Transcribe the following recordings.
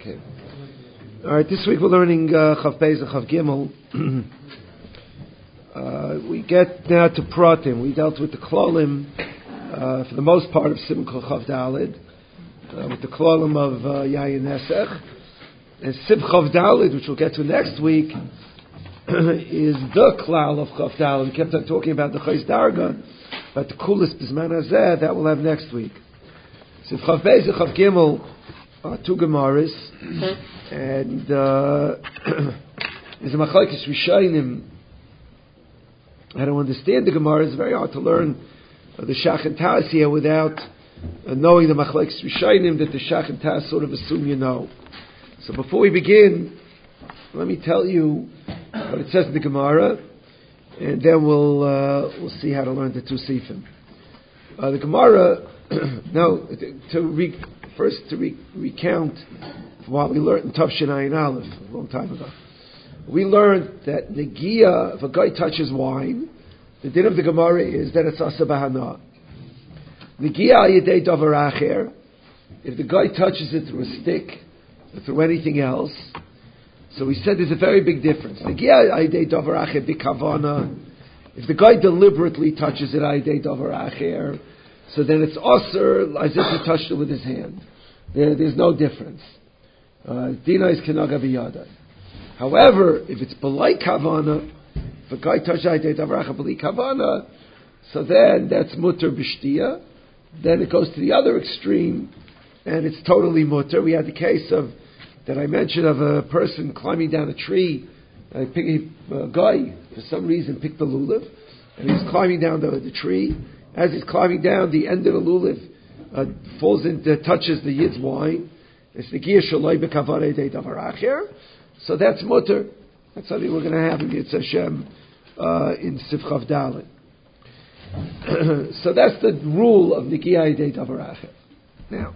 Okay. All right. This week we're learning Chav Beis and Chav Gimel. We get now to Pratim. We dealt with the Klolim for the most part of Simon Chav Dalid, with the Klolim of Yayin Nesech, and Sim Chav Dalid, which we'll get to next week, is the Klal of Chav Dalid. We kept on talking about the Chayz Darga, but the Kulis Bisman Hazeh that we'll have next week. So Chav Beis and Chav Gimel are two Gemaras, and there's a Machlokes Rishonim. I don't understand the Gemara. It's very hard to learn the Shach and Tas here without knowing the Machlokes Rishonim, that the Shach and Tas sort of assume you know. So before we begin, let me tell you what it says in the Gemara, and then we'll see how to learn the two Sifim. The Gemara, to recount what we learned in Tavshin Ayin Aleph a long time ago. We learned that Negiah, if a guy touches wine, the din of the Gemara is that it's Asa Bahana. Negiah Yedei Davar Acher, if the guy touches it through a stick, or through anything else, so we said there's a very big difference. Negiah Yedei Davar Acher B'Kavana, if the guy deliberately touches it Yedei Davar Acher, so then it's Aser as if he touched it with his hand. There's no difference. Dina is Kenaga B'Yada. However, if it's B'lai Kavana, if a guy touches Yedei Davar Acher B'lai Kavana, so then that's Mutter B'Shtia. Then it goes to the other extreme, and it's totally Mutter. We had the case that I mentioned of a person climbing down a tree. A guy, for some reason, picked the lulav, and he's climbing down the tree. As he's climbing down, the end of the lulav falls into, touches the yid's wine. It's the Negiah Shaloi B'Kavana Yedei Davar Acher. So that's mutter. That's something we're going to have in Yitz Hashem in Sifchav Dalet. So that's the rule of Negiah Yedei Davar Acher. Now,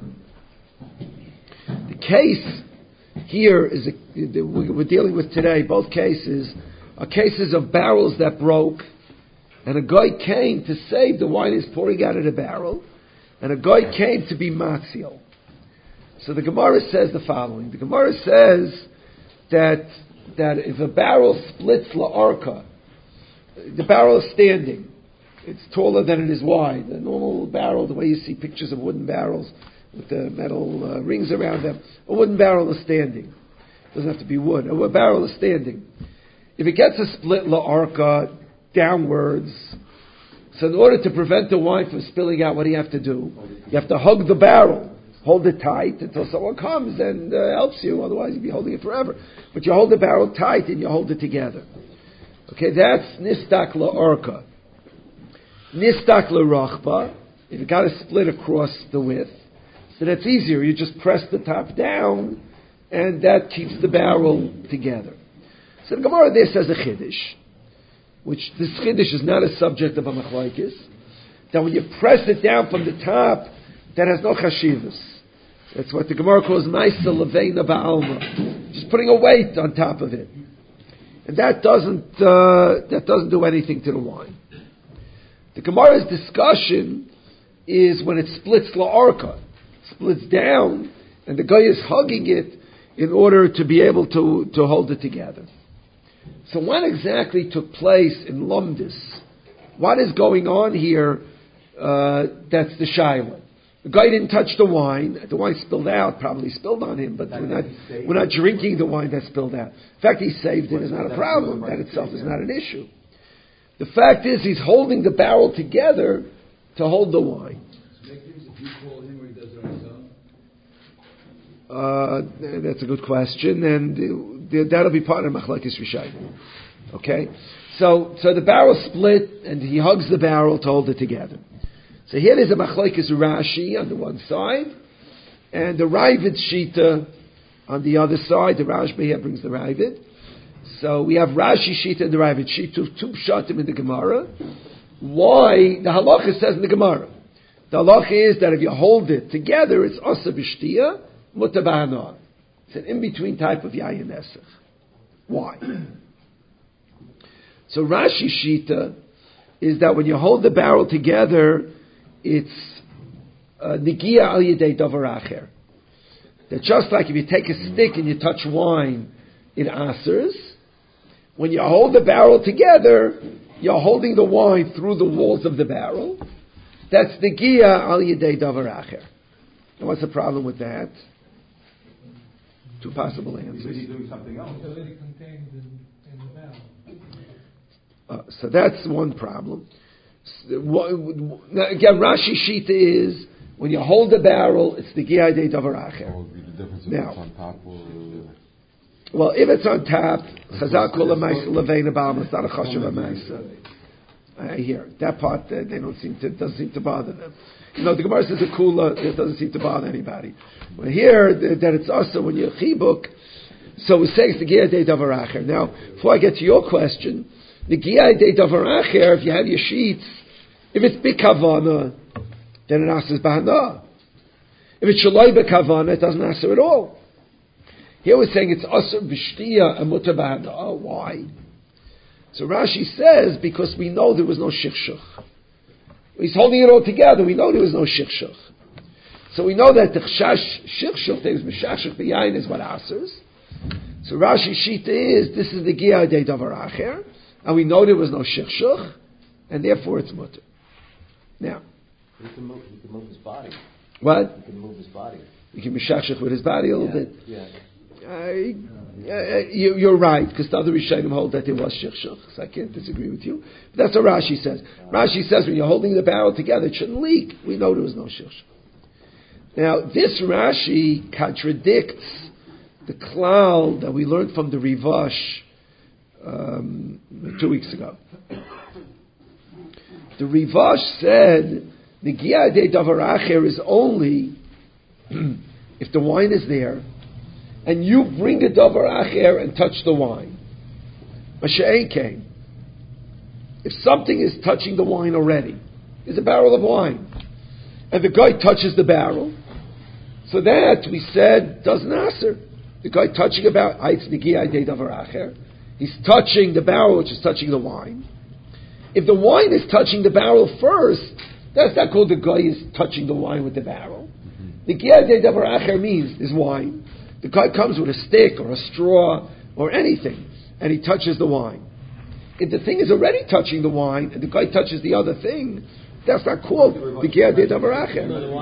the case here is we're dealing with today. Both cases are cases of barrels that broke, and a guy came to save the wine is pouring out of the barrel, and a guy came to be matzil. So the Gemara says the following. The Gemara says that if a barrel splits la'arka, the barrel is standing, it's taller than it is wide. A normal barrel, the way you see pictures of wooden barrels with the metal rings around them, a wooden barrel is standing. It doesn't have to be wood. A barrel is standing. If it gets a split la'arka downwards, so in order to prevent the wine from spilling out, what do you have to do? You have to hug the barrel. Hold it tight until someone comes and helps you. Otherwise, you'd be holding it forever. But you hold the barrel tight and you hold it together. Okay, that's nistak la'orka. Nistak la'rachba. If you got to split across the width, so that's easier. You just press the top down, and that keeps the barrel together. So the Gemara there says a chiddush, which this chiddush is not a subject of a machlokes, that when you press it down from the top, that has no chashivas. That's what the Gemara calls Maisa Leveina Ba'alma. Just putting a weight on top of it. And that doesn't do anything to the wine. The Gemara's discussion is when it splits la'arka, splits down, and the guy is hugging it in order to be able to hold it together. So what exactly took place in Lumdis? What is going on here? That's the Shaila. The guy didn't touch the wine. The wine spilled out, probably spilled on him, but we're not drinking the wine that spilled out. In fact, he saved it. It's not a problem. That itself is not an issue. The fact is, he's holding the barrel together to hold the wine. That's a good question, and that'll be part of Machlokes Rishonim. Okay? So the barrel split, and he hugs the barrel to hold it together. So here there's a Machlokes Rashi on the one side, and the Ravid Shita on the other side. The Rashba here brings the Ravid. So we have Rashi Shita and the Ravid Shita, two pshatim in the Gemara. Why? The halacha says in the Gemara. The halacha is that if you hold it together, it's Asa B'Shtia, Mutter B'Hana. It's an in-between type of Yayin Nesech. Why? So Rashi Shita is that when you hold the barrel together, it's Negiah al Yedei Davar Acher. that just like if you take a stick and you touch wine, it asers. When you hold the barrel together, you're holding the wine through the walls of the barrel. That's the Gia al Yedei Davar Acher. And what's the problem with that? Two possible answers. He's doing something else. So that's one problem. Now, again, Rashi Shita is when you hold the barrel, it's the Gia Yedei Davar Acher. What would be the difference if it's on top or? Well, if it's on top, Chazal Kol HaMaisa Levein Abam, it's not a Chashav HaMaisa. I hear that part. They doesn't seem to bother them. The Gemara says a kula. It doesn't seem to bother anybody. But here that it's also when you're chibuk. So it says the Gia Yedei Davar Acher. Now, before I get to your question, the Gia Yedei Davar Acher, if you have your sheets, if it's bikavana, then it asks bahana. If it's shaloi bikavana, it doesn't ask at all. Here we're saying it's asur b'shtiya and mutar bahana. Oh, why? So Rashi says, because we know there was no shikshuch. He's holding it all together. We know there was no shikshuch. So we know that the shikshuch, there was mishashach b'yayin, is what asers. So Rashi Shita is, this is the Gia Yedei Davar Acher, and we know there was no shikshuch, and therefore it's mutar. Now, he can move his body. What? He can move his body. He can mishashach with his body a little bit. Yeah. You're right, because the other Rishonim hold that there was shikshuch, so I can't disagree with you. But that's what Rashi says. Rashi says when you're holding the barrel together, it shouldn't leak. We know there was no shikshuch. Now, this Rashi contradicts the klal that we learned from the Rivash 2 weeks ago. The Rivash said the Gia Yedei Davar Acher is only if the wine is there and you bring a Davar Acher and touch the wine. Masha'en came. If something is touching the wine already, there's a barrel of wine, and the guy touches the barrel, so that we said doesn't answer. The guy touching about Eitz Gia Yedei Davar Acher, he's touching the barrel which is touching the wine. If the wine is touching the barrel first, that's not called the guy is touching the wine with the barrel. The Gia Yedei Davar Acher means is wine. The guy comes with a stick or a straw or anything, and he touches the wine. If the thing is already touching the wine, and the guy touches the other thing, that's not called the Gia Yedei Davar Acher.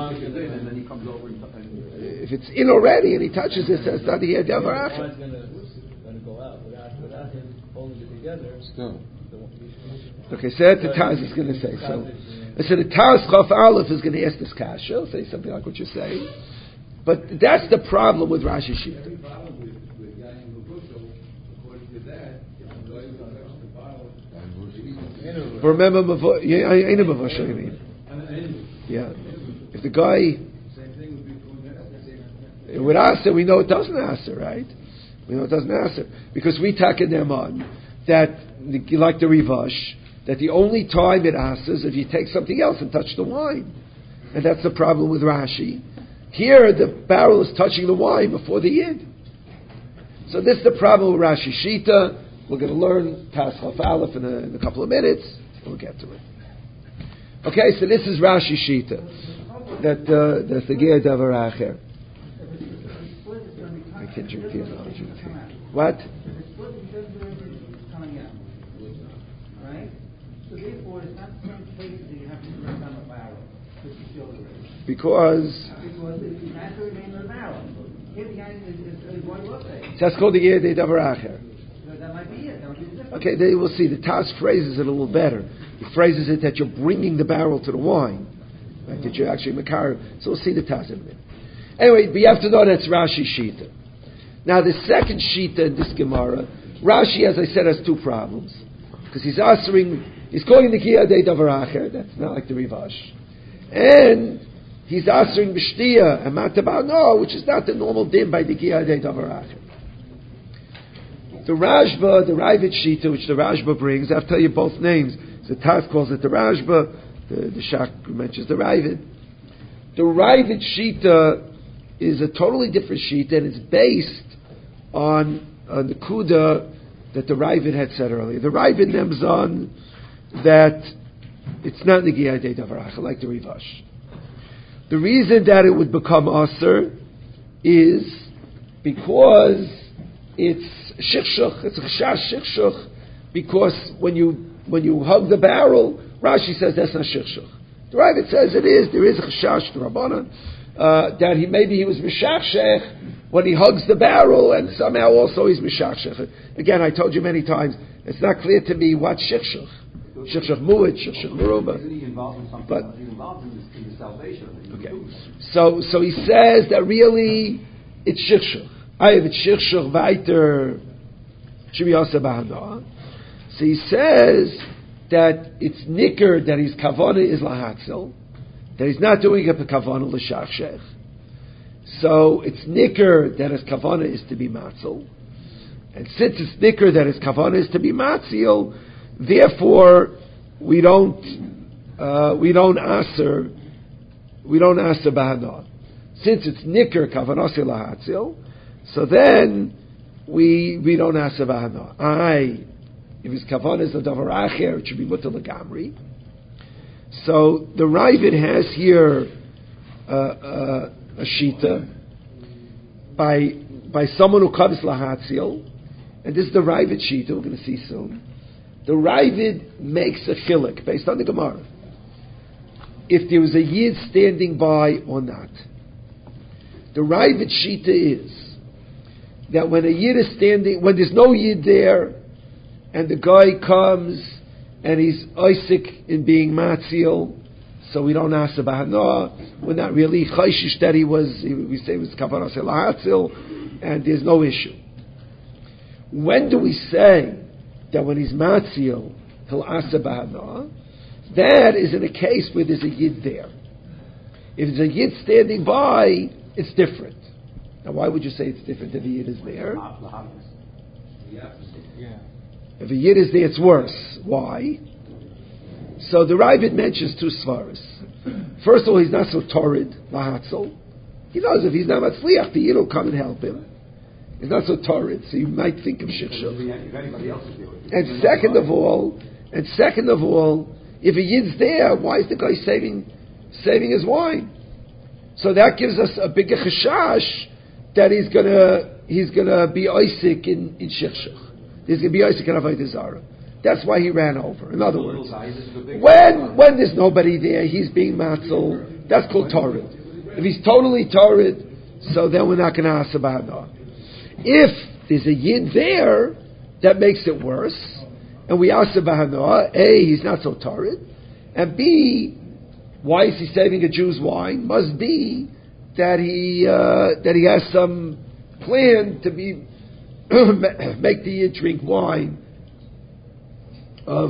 If it's in already and he touches it, that's not the Gia Yedei Davar Acher. It's going to go out without him holding it together. Still. Okay, so that's the Taz is going to say. So the Taz Chaf Aleph is going to ask this kasha. He'll say something like what you're saying. But that's the problem with Rashi Shita. The problem with Yain Lubuto, according to that, if the guy who touched the bottle, remember, yeah. If the guy, same thing would be for with Asa, we know it doesn't Asa, right? We know it doesn't Asa because we taken them on that, like the Rivash, that the only time it asks is if you take something else and touch the wine. And that's the problem with Rashi. Here, the barrel is touching the wine before the Yid. So this is the problem with Rashi Shita. We're going to learn Tas Chaf Aleph in a couple of minutes. We'll get to it. Okay, so this is Rashi Shita. That's the Gia Davar Acher. I can't drink tea. What? So therefore, it's not the same case that you have to bring down a barrel to secure the race. Because It's not to remain in the barrel. Here the guy is what he looks like. that's called the Gia Yedei Davar Acher. That might be it. That might be the difference. Okay, then we'll see. The Taz phrases it a little better. He phrases it that you're bringing the barrel to the wine, right? That you're actually makar. So we'll see the Taz in a minute. Anyway, but you have to know that's Rashi Shita. Now the second Shita in this Gemara, Rashi, as I said, has two problems because he's calling the Gia Yedei Davar Acher. That's not like the Rivash, and he's answering b'shtiya and matabal no, which is not the normal din by the Gia Yedei Davar Acher. The Rashba, the Ravid Shita, which the Rashba brings, I'll tell you both names. The Taz calls it the Rashba, the Shak mentions the Ravid. The Ravid Shita is a totally different Shita, and it's based on the Kuda that the Ravid had said earlier. The Ravid names on that it's not the Gia Yedei Davar Acher like the Rivash. The reason that it would become Aser is because it's shikshuch, it's a chashash shikshuch, because when you hug the barrel, Rashi says that's not shikshuch. The Ravid says it is. There is a chashash to Rabbanan that maybe he was mishachshech when he hugs the barrel, and somehow also he's mishachshech. Again, I told you many times, it's not clear to me what shikshuch. Shikshuch mu'id, shikshuch meruba. Isn't he involved in something? But He's involved in the salvation. okay, so he says that really it's shikshuch. I have it's shikshuch weiter shiviyasa bahana. So he says that it's nicker that his kavana is lahatzel, that he's not doing it for kavana l'shachshech. So it's nicker that his kavana is to be matzel, and since it's nicker that his kavana is to be matzil, therefore we don't aser bahana. Since it's nicker kavana lahatzel, so then we don't aser bahana. If his kavanah is a davar acher, it should be mutar legamri. So the Ravid has here a shita by someone who kavis lahatzil, and this is the Ravid shita we're going to see soon. The Ravid makes a chilik based on the Gemara. If there was a yid standing by or not, the Ravid shita is that when a yid is standing, when there's no yid there, and the guy comes and he's Isaac in being Matzil, so we don't ask about Hanoah. We're not really chayshish that we say it was Kavanah Selahatzil, and there's no issue. When do we say that when he's Matzil, he'll ask about Hanoah? That is in a case where there's a Yid there. If there's a Yid standing by, it's different. Now, why would you say it's different if a Yid is there? Yeah. If a Yid is there, it's worse. Why? So the Ravid mentions two svaras. First of all, he's not so torrid, lahatzel. He knows if he's not matzliach, the Yid will come and help him. He's not so torrid, so you might think of shikshuch. And second of all, if a Yid's there, why is the guy saving his wine? So that gives us a bigger chashash that he's gonna be Isaac in shikshuch. There's going to be Isaac and Avodah Zarah. That's why he ran over. In other words, when there's nobody there, he's being matzel. That's called torrid. If he's totally torrid, so then we're not going to ask about no. If there's a yid there, that makes it worse, and we ask about no. A, he's not so torrid, and B, why is he saving a Jew's wine? Must be that he has some plan to be. Make the Yid drink wine of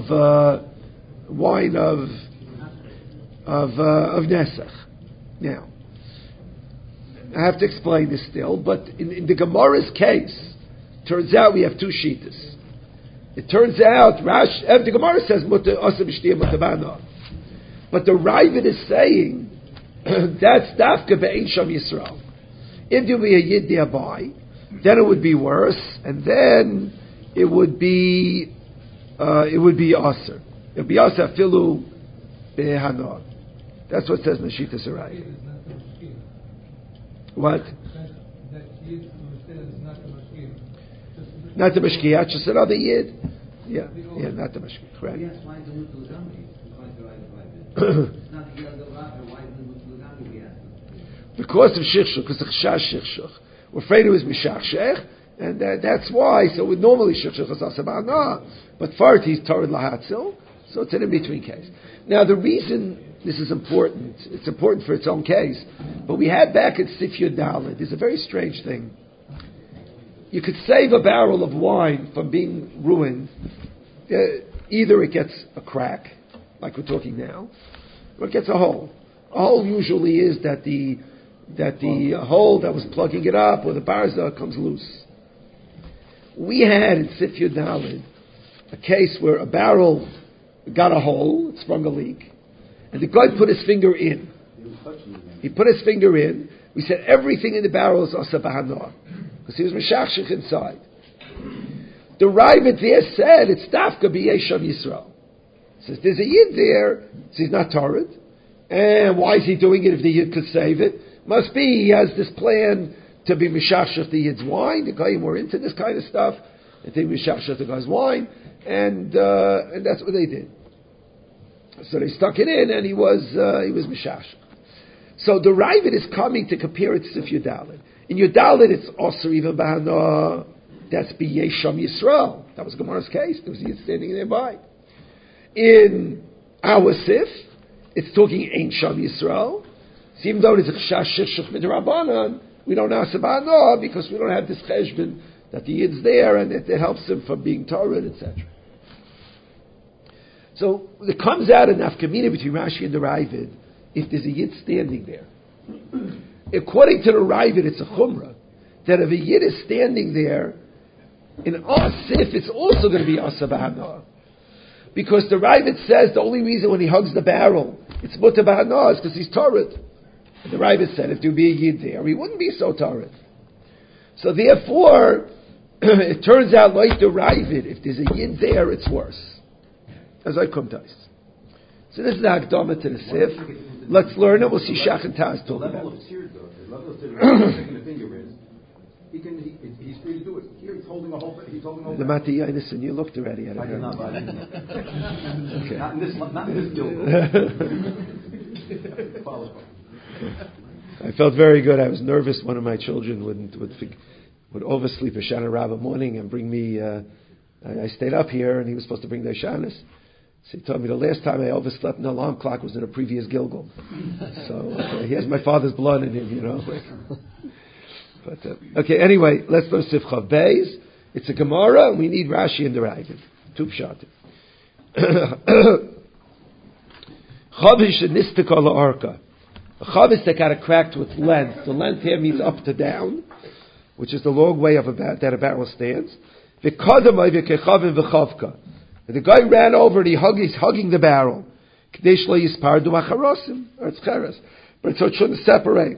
Nesach. Now, I have to explain this still, but in the Gemara's case, turns out we have two shitas. It turns out the Gemara says mutar asa b'shtiyah mutabana, but the Ravid is saying that's dafka be'ein sham Yisrael. If there be a Yid nearby, then it would be worse, and then it would be aser. It would be aser filu behana. That's what it says in the Shita Sarai. What? Not the mashkiach, just another yid. Yeah, not the mashkiach. Correct. Because of shikshuch, because of chash shikshuch. We're afraid it was mishachshech, and that's why. So we normally shikshuch is asabana, but fart he's torrid lahatzil, so it's an in-between case. Now the reason this is important, it's important for its own case, but we had back at Sif Yud Daled, there's a very strange thing. You could save a barrel of wine from being ruined. Either it gets a crack, like we're talking now, or it gets a hole. A hole usually is that the hole that was plugging it up, or the barza, comes loose. We had in Sif Yud Daled a case where a barrel got a hole, it sprung a leak, and the guy put his finger in. He put his finger in. We said everything in the barrel is asa b'hanah, because he was meshachshich inside. The Ravid there said it's dafka b'yesham Yisrael. Says there's a yid there, so he's not torrid, and why is he doing it if the yid could save it? Must be he has this plan to be mishachshach the Yid's wine. The Goyim were into this kind of stuff. They mishachshach the guy's wine, and that's what they did. So they stuck it in, and he was mishachshach. So the Ravid is coming to compare it to Sif Yudalit. In Yudalit, it's Osir even Bahana. That's B'Yesham Yisrael. That was Gemara's case. There was a Yid standing nearby. In our Sif, it's talking Ein Sham Yisrael. So even though it's a Chash Shich Midrabanan, we don't ask Bahana because we don't have this cheshbon that the Yid's there and it helps him from being Torah, etc. So it comes out in Nafkamina between Rashi and the Ravid if there's a Yid standing there. According to the Ravid, it's a Chumrah that if a Yid is standing there, in Asif, it's also going to be Asa Bahana. Because the Ravid says the only reason when he hugs the barrel, it's Muta Bahana is because he's Torah. And the Ravid said if there would be a Yid there, he wouldn't be so Torah. So therefore, it turns out like the Ravid, if there's a Yid there, it's worse. As I come to us. So this is the Hakdama to the Sif. Let's learn it. We'll see Shach and Taz talk about it. The level of the finger is, he's free to do it. Here he's holding a whole thing. He's holding a whole the Mati Yainison, you looked already at it. Okay. Not in this guild. I felt very good. I was nervous. One of my children would oversleep a Shana Rabbah morning and bring me. I stayed up here, and he was supposed to bring their Shanas. So he told me the last time I overslept an alarm clock was in a previous Gilgal. So he has my father's blood in him, you know. But okay, anyway, let's go to Sif Chav Beis. It's a Gemara, and we need Rashi and the Ravid. Two pshatim. Chavish nistika la'arka. A chavish that got a cracked with length. The length here means up to down, which is the long way of that a barrel stands. V'kadamai v'kechavim v'chavka. The guy ran over and he's hugging the barrel. K'desh lo yispardu acharosim, or it's cheres. But so it shouldn't separate.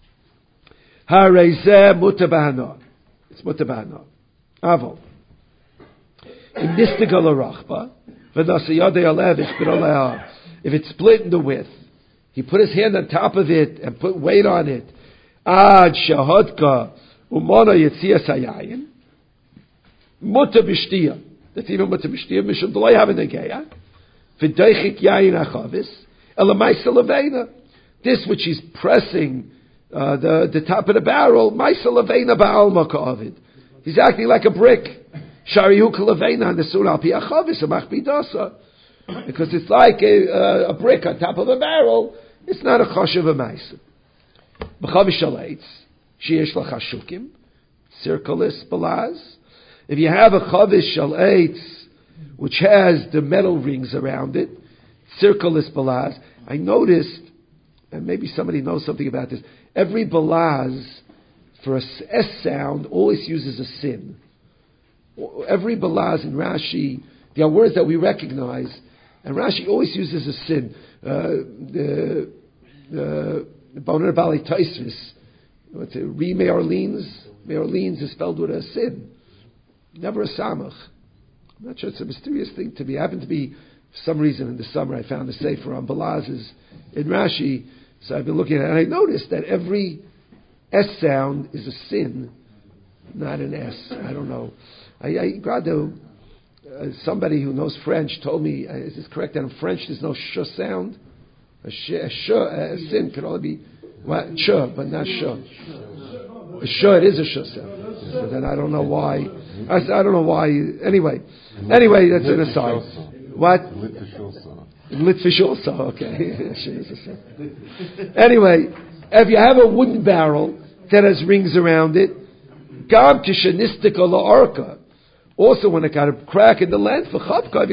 Harezeh mutabana. It's mutabana. Avol. In nistika l'rachba, v'nasa yadei alevish b'roleha. If it's split in the width, he put his hand on top of it and put weight on it. Ad shahadka umana yetzias hayayin. Muta b'shtiyah. That's even muta b'shtiyah. Mishum d'loi have a negeya. V'deichik yayin achavis. Elamaisa leveina. This which he's pressing the top of the barrel. Maisa leveina ba'alma ka'avid. He's acting like a brick. Sharihu k'leveina nesun al pi achavis amach bidasa. Because it's like a brick on top of a barrel. It's not a choshev a maisa. B'chavish shaleitz. Sheyesh l'chashukim. Circulus balaz. If you have a chavish shaleitz, which has the metal rings around it, circulus balaz, I noticed, and maybe somebody knows something about this, every balaz for a S sound always uses a sin. Every balaz in Rashi, there are words that we recognize, and Rashi always uses a sin. The Boner Bali Taisvis, what's it? Meorlines is spelled with a sin. Never a samach. I'm not sure, it's a mysterious thing to me. I happened to be, for some reason in the summer, I found a sefer on balazes in Rashi, so I've been looking at it, and I noticed that every S sound is a sin, not an S. I don't know. Somebody who knows French told me, is this correct, that in French there's no sh sound? A sin can only be ch, but not sh. A sh, it is a sh sound. So then I don't know why. I don't know why. Anyway, that's an aside. What? Litvish also. Okay. Anyway, if you have a wooden barrel that has rings around it, gam kishanistika la'arka. Also, when it got a crack in the length, if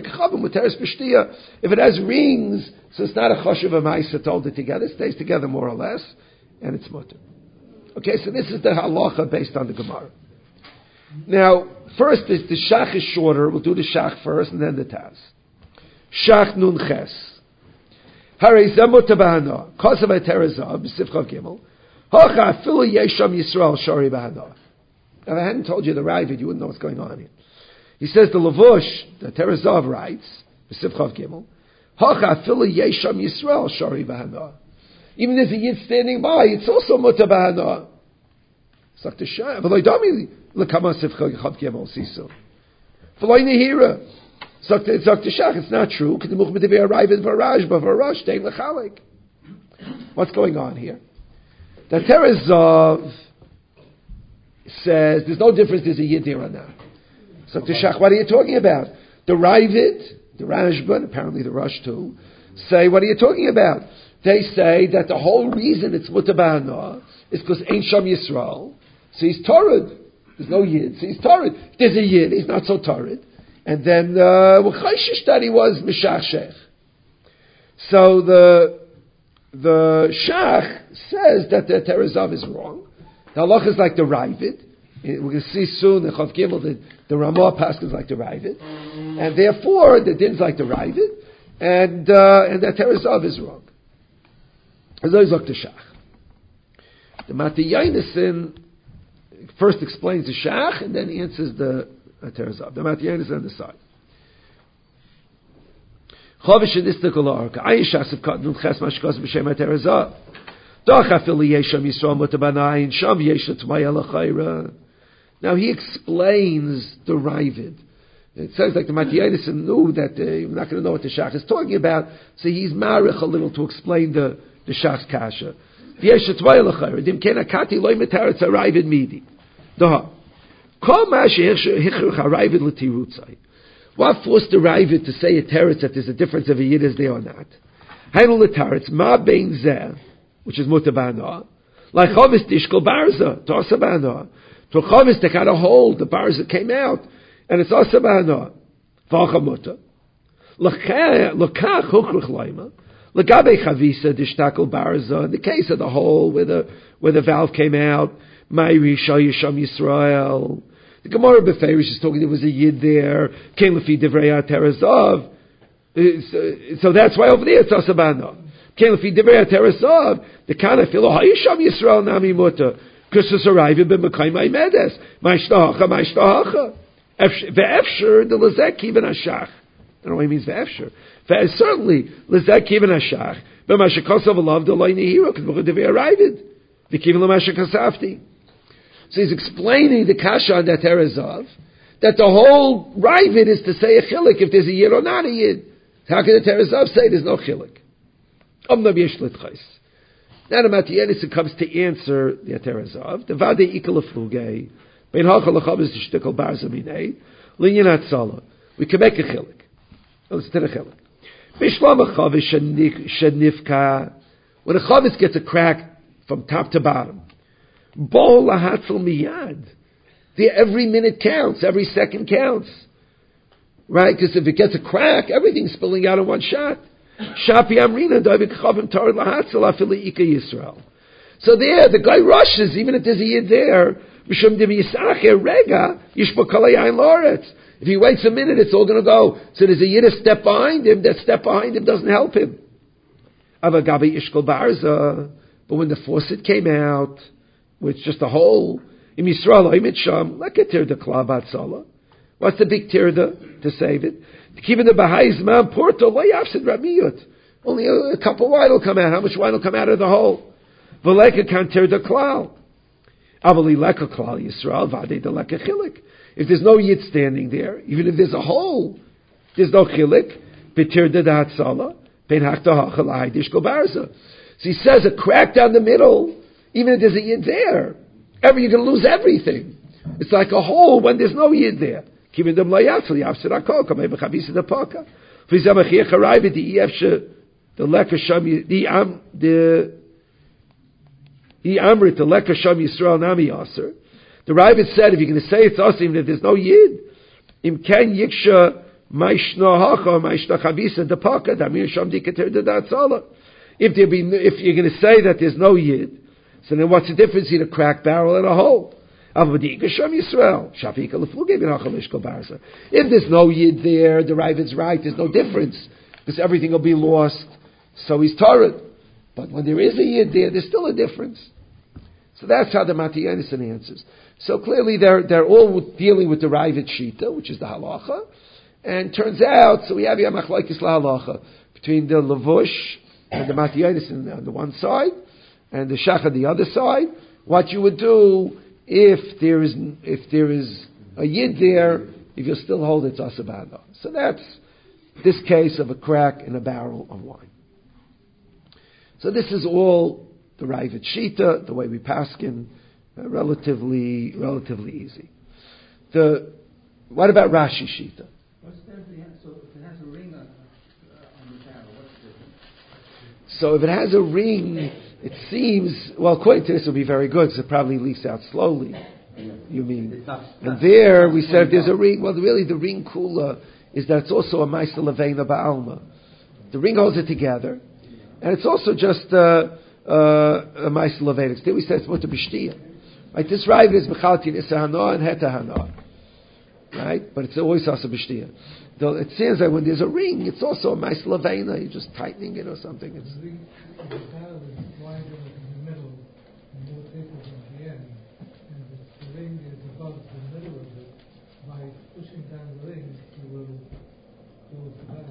it has rings, so it's not a choshev a ma'isa to hold it together, it stays together more or less, and it's mutter. Okay, so this is the halacha based on the Gemara. Now, first is the shach is shorter. We'll do the shach first and then the taz. Shach nun ches. Harei zemot bahana. Kosav eterazah b'sifchav gimel. Hacha afilu yesham Yisrael shari bahana. If I hadn't told you the Ravid, you wouldn't know what's going on here. He says the Lavush, the Terezav writes, b'sifchav gimel. Hacha afilu yesham Yisrael shari bahana. Even if a yid standing by, it's also muta bahana. Sak the Shach. V'lo idami l'kamasif chav kiyam ol siso. V'lo nehira. Sak the Shach. It's not true. K'demuch b'divei arrived v'rajba v'rash dein l'chalik. What's going on here? The Terezav says there's no difference. There's a yid here or not. Sak the Shach. What are you talking about? The Ravid, the Rashba, and apparently the Rush too, say, what are you talking about? They say that the whole reason it's mutabana is because Ein Sham Yisrael, so he's Torrid. There's no Yid, so he's Torrid. If there's a Yid, he's not so Torrid. And then, Chayshish that he was Meshach. So the Shach says that the Terezav is wrong. The halach is like the Ravid. We're going to see soon the Chav Gimel, the Ramah Pasch is like the Ravid. And therefore, the Din's like the Ravid. And that Terezav is wrong. As always, look to Shach. The Mati Yonason first explains the Shach and then answers the Terezav. The Mati Yonason on the side. Chavish and Istikul Arka. Ayin Shasif Katnun Ches Mashkos B'Shem HaTerezav. Doch Afili Yesham Yisrael Mutabanayin Sham Yesh L'Tmaya L'Chayra. Now he explains the Ravid. It sounds like the Matiyadis knew that you're not going to know what the Shach is talking about, so he's marich a little to explain the Shach's kasha. What forced the Ravid to say a teretz that there's a difference of a yid is there or not? Hainu l'taretz ma bein zeh, which is mutabana, like chavis tishkol barza tosabana. To chavis they got a hold, the barza came out. And it's also ba'ana. V'acha muta. L'kach hukruch laima. L'gabe chavisa d'ishtakol barza. In the case of the hole where the valve came out, Ma'iri Shayisham Yisrael. The Gemara Beferish is talking there was a yid there. Came lefi divrei Terezav. So that's why over there it's also ba'ana. Came lefi divrei Terezav. The kana filo Hayisham Yisrael nami muta. Because it's arriving b'mekayim medes. Ma'ishtahacha. Ve'efsher the lezek even ashach. I don't know what he means ve'efsher. Certainly lezek even ashach. B'mashakasav alav the loy nehiro because they arrived. V'kivin l'mashakasafti. So he's explaining the kasha on that Terezav that the whole Ravid is to say a chilik if there's a yid or not a yid. How can the Terezav say there's no chilik? Omnam yesh l'tchais. Now the Matiyadis comes to answer the Terezav. The vade ikal aflugei. We can make a chilik. Let's do a chilik. When a chavis gets a crack from top to bottom, every minute counts, every second counts. Right? Because if it gets a crack, everything's spilling out in one shot. So there, the guy rushes, even if there's a yid there. If he waits a minute, it's all going to go. So there's a yid a step behind him. That step behind him doesn't help him. But when the faucet came out, with just a hole, what's the big tirda to save it? Only a cup of wine will come out. How much wine will come out of the hole? If there's no yid standing there, even if there's a hole, there's no chilik. So he says a crack down the middle, even if there's a yid there, you're going to lose everything. It's like a hole when there's no yid there. The Ravid said, if you're going to say it's us, even if there's no yid, im ken yiksha maishnahacha maishnachavisa depaka damir sham dikater dedatzala. If you're going to say that there's no yid, so then what's the difference between a cracked barrel and a hole? If there's no yid there, the Ravid's right, there's no difference, because everything will be lost, so he's torrid. But when there is a yid there, there's still a difference. So that's how the Mati Yonason answers. So clearly they're all dealing with the Ravid Shita, which is the halacha, and turns out, so we have Yamachlaikis la halacha, between the Lavush and the Mati Yonason on the one side, and the Shach on the other side. What you would do If there is a yid there, if you still hold it's asabada. So that's this case of a crack in a barrel of wine. So this is all the Raavad Shita, the way we paskin, relatively easy. What about Rashi Shita? What's the difference? So if it has a ring on the barrel, what's the difference? So if it has a ring, it seems, well, according to this, it will be very good because it probably leaks out slowly. You mean? And there we said if there's a ring, well, really the ring kula is that it's also a Maisa Levena Ba'alma. The ring holds it together, and it's also just a Maisa Levena. Today we said it's Mutter B'Shtiyah. Right? This Raavad is Mechaltin Issa Hana and Heta Hana. Right? But it's always also B'Shtiyah. Though it seems that when there's a ring, it's also a Maisa Levena. You're just tightening it or something. It's The ring in the barrel is wider in the middle and more tapered at the end. And if the ring is above the middle of it, by pushing down the ring, you will close the barrel.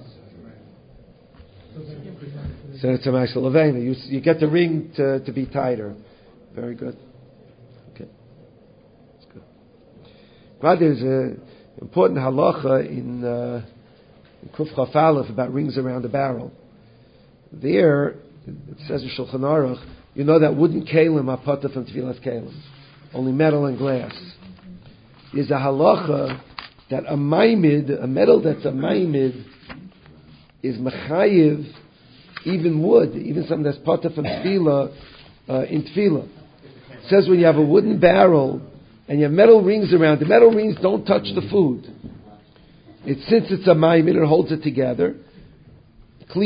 So it's a Maisa Levena. You get the ring to be tighter. Very good. Okay. That's good. But there's an important halacha in Kuf Chaf Aleph about rings around the barrel. There, it says in Shulchan Aruch, you know that wooden kalim are potter from Tfilas kalim. Only metal and glass. There's a halacha that a maimid, a metal that's a maimid, is mechayiv even wood, even something that's potter from tefillah in tefillah. It says when you have a wooden barrel and you have metal rings around, the metal rings don't touch the food. Since it's a maimid, it holds it together. So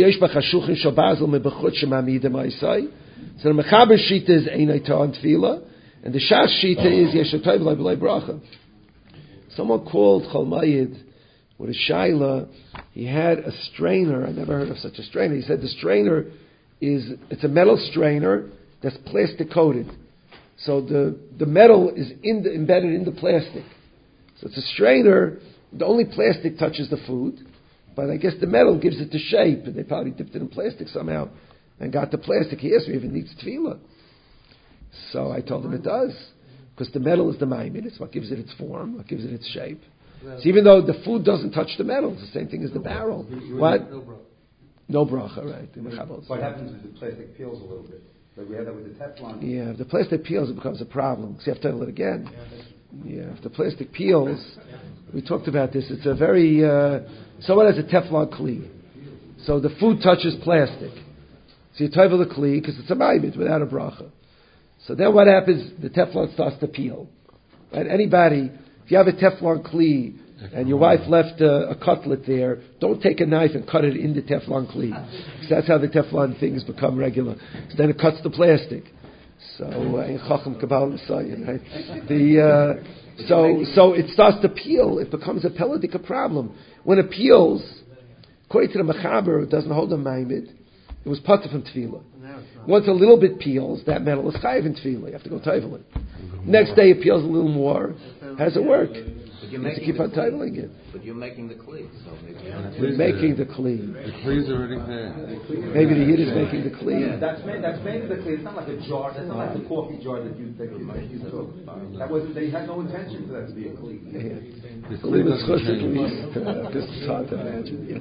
the mechaber shita is einay ta'an tefillah, and the shas shita is yeshatayv b'lay bracha. Someone called Chalmayid with a shaila. He had a strainer. I never heard of such a strainer. He said the strainer it's a metal strainer that's plastic coated. So the metal is embedded in the plastic. So it's a strainer. The only plastic touches the food, but I guess the metal gives it the shape. And they probably dipped it in plastic somehow and got the plastic. He asked me if it needs tefillah. So I told him it does. Because the metal is the maimid. It's what gives it its form, what gives it its shape. So even though the food doesn't touch the metal, it's the same thing as the barrel. What? No bracha, right. What happens is the plastic peels a little bit. Like we had that with the Teflon. Yeah, if the plastic peels, it becomes a problem. Because you have to tell it again. Yeah, if the plastic peels, we talked about this, it's a very, someone has a Teflon kli. So the food touches plastic. So you toivel the kli, because it's a maimid without a bracha. So then what happens? The Teflon starts to peel. Right? Anybody, if you have a Teflon kli and your wife left a cutlet there, don't take a knife and cut it in the Teflon kli. Because that's how the Teflon things become regular. So then it cuts the plastic. So Chacham Kabbalah Nisayan, right? So it starts to peel. It becomes a pelodic problem. When it peels, according to the Mechaber, it doesn't hold a maimid. It was potter from tefillah. Once a little bit peels, that metal is chayiv in tefillah. You have to go toivel it. Next day it peels a little more. How does it work? You have to keep on toiveling it. But you're making the kli, so maybe We're making the kli. The kli's already there. Maybe the yid is making the kli. Yeah, that's made of the kli. It's not like a jar. It's not like the coffee jar that you took. That was they had no intention for that to be a kli. The Kli kli was doesn't supposed to change. be because it's hard to imagine. Yeah.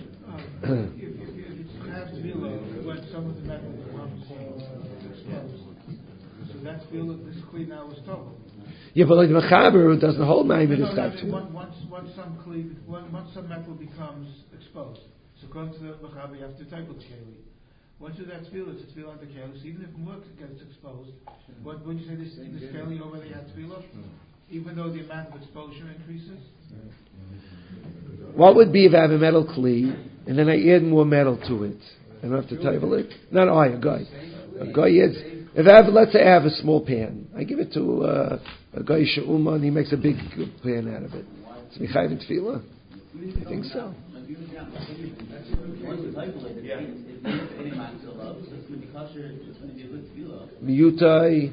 When some of the metal becomes exposed. So that's this kli now is trouble. Yeah, but like the Mechaber, who doesn't hold maimid, it's got to. Once some metal becomes exposed, so according to the Mechaber, you have to take the keli. Once you do that tefillah, it's a tefillah on the keli. So even if more gets exposed, what would you say this keli already had tefillah? Even though the amount of exposure increases? What would be if I have a metal kli and then I add more metal to it? I don't have to table it. Not a guy. A guy is. If I have, let's say I have a small pan, I give it to a guy she'uma and he makes a big pan out of it. It's mechayiv in tefillah. I think so. Miyutai.